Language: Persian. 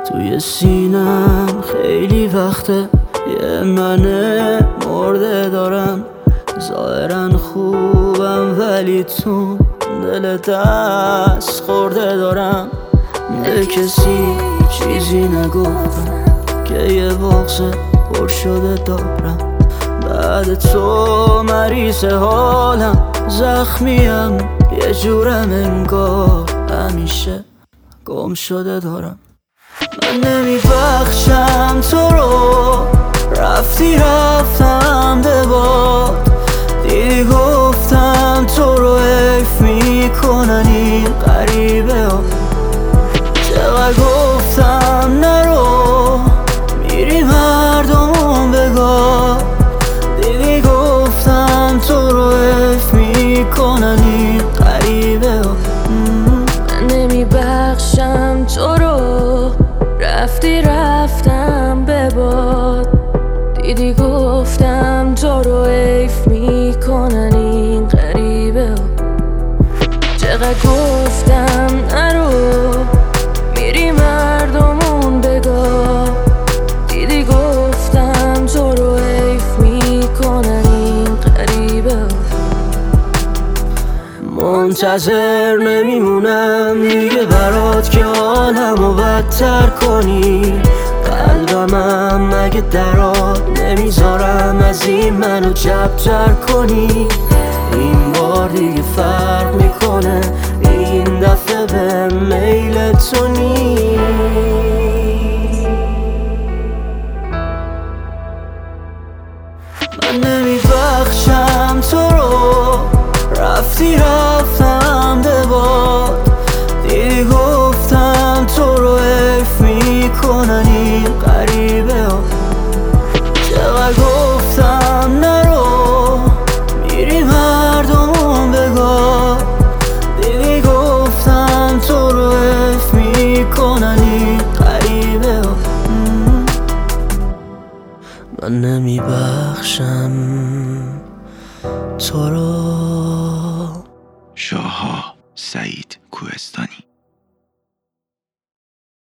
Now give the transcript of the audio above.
توی سینم خیلی وقته یه من مرده دارم. ظاهرا خوبم ولی تو دل دست خورده دارم. به کسی چیزی نگفتم که یه بغض پر شده دارم. بعد تو مریض حالم، زخمیم یه جورم انگار همیشه گم شده دارم. من نمیبخشم تو رو، رفتم به باد. دیدی گفتم تو رو حیف میکنن این غریبه ها. چقدر گفتم نرو، میری مردمون بگاه. دیدی گفتم تو رو حیف میکنن این غریبه ها. من نمیبخشم تو رو، رفتم به باد. دیدی گفتم تو رو حیف میکنن این غریبه ها. چقدر گفتم نرو، میری مردمون بگاه. دیدی گفتم تو رو حیف میکنن این غریبه ها. منتظر نمیمونم دیگه برات که حالمو بدتر کنی. قلبمم مگه درات نمیذارم از این منو جبتر کنی. این بار دیگه فرق میکنه، این دفعه به میل تو نیست. من نمیبخشم تو رو، رفتم به باد. دیدی گفتم تو رو حیف میکنن این غریبه ها. چقدر گفتم نرو، میری مردمون بگاه. دیدی گفتم تو رو حیف میکنن این غریبه ها. من نمیبخشم تو رو.